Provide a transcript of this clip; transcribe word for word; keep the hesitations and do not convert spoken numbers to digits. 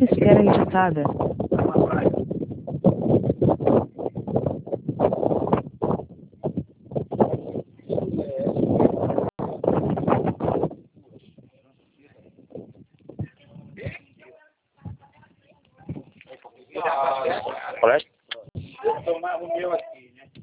espera agitada. Qual é? Tomar o meu aqui, né?